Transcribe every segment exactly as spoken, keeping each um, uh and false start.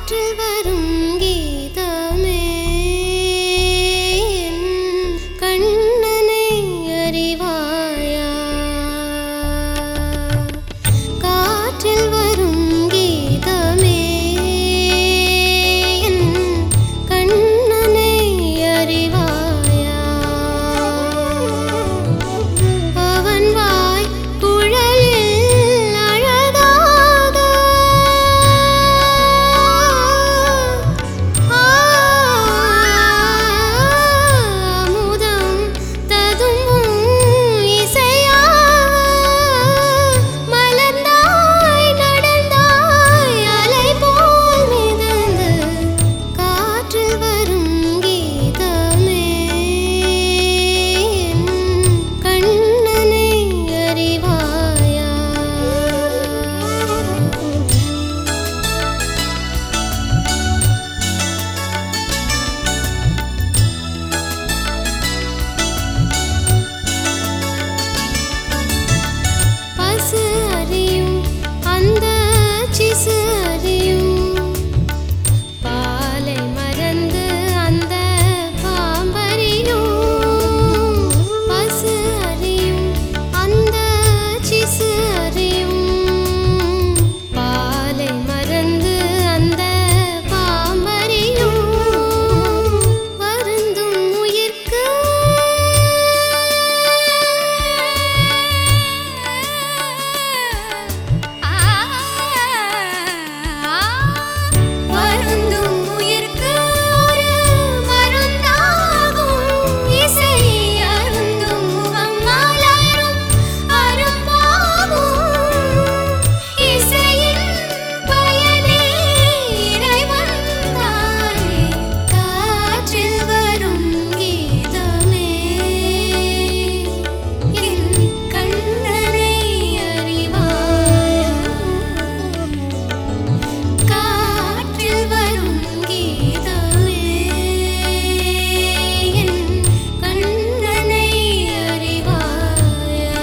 காற்றில் வரும் கீதமே கண்ணனை அறிவாயா காற்றில் வரும் கீதமே கண்ணனை அறிவாயா அவன் வாய் குழலில் அழகாக அமுதம் ததும்பும் இசையாக மலர்ந்தாய் நடந்தாய் அலை போல் மிதந்து காற்றில் வரும் கீதமே கண்ணனை அறிவாயா பசு அறியும் அந்த சிசு அறியும் பாலை மறந்து அந்த பாம்பறியும் பசு அறியும் அந்த சிசு அறியும் பாலை மறந்து அந்த பாம்பறியும் வருந்தும் உயிர்க்கு வருந்தும் உயிர்க்கு ஒரு மருந்தாகும் இசை அருந்தும் முகம் மலரும் அரும்பாகும் இசையின் பயனே இறைவன் தானே காற்றில் வரும் கீதமே என் கண்ணனை அறிவாயா காற்றில் வரும் கீதமே என் கண்ணனை அறிவாயா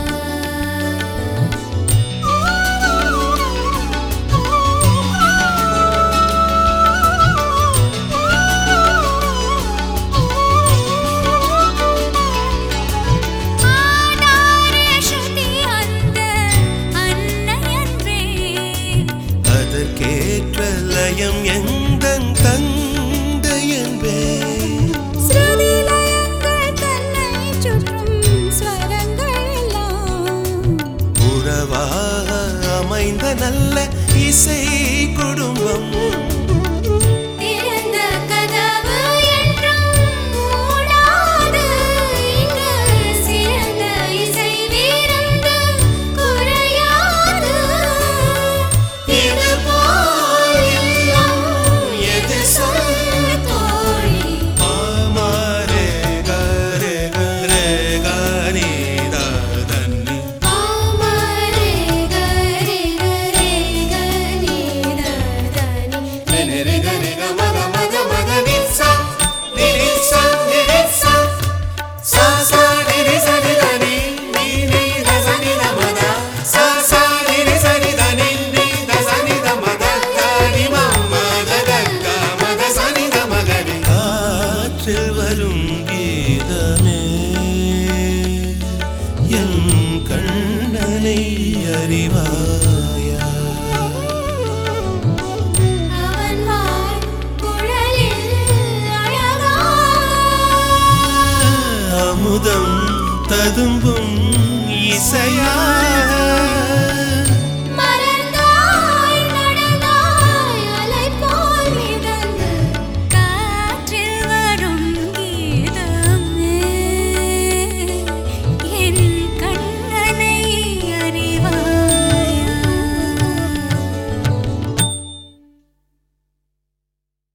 ஆடாரே ஸ்ருதி அந்த அன்னையன்றே அதற்கேற்ற லயம் எந்தன் தந்தை என்பேன் ஸ்ருதி லயங்கள் தன்னை சுற்றும் ஸ்வரங்கள் எல்லாம் உறவாக அமைந்த நல்ல இசை குடும்பம் திறந்த கதவு என்றும் மூடாது இங்கு சிறந்த இசை விருந்து குறையாது இது போல் இல்லம் எது சொல் தோழி ஆமாரே கரே கரே கனிதா தன்னி ஆமரே கரே கரே கனிததனி நிரி கரி க மக மக மக நிசா நிரிசா நிரிசா சா சா நிரி சரி தனி நீ நீ த சனி த மத சா சா நிரி சரி தனி நீ த சனி த மத தனி மம்ம த கங்க மத சனி த மகரி காற்றில் வரும் கீதமே என் கண்ணனை அறிவாயா அவன் வாய் குழலில் அழகாக அமுதம் ததும்பும் இசையா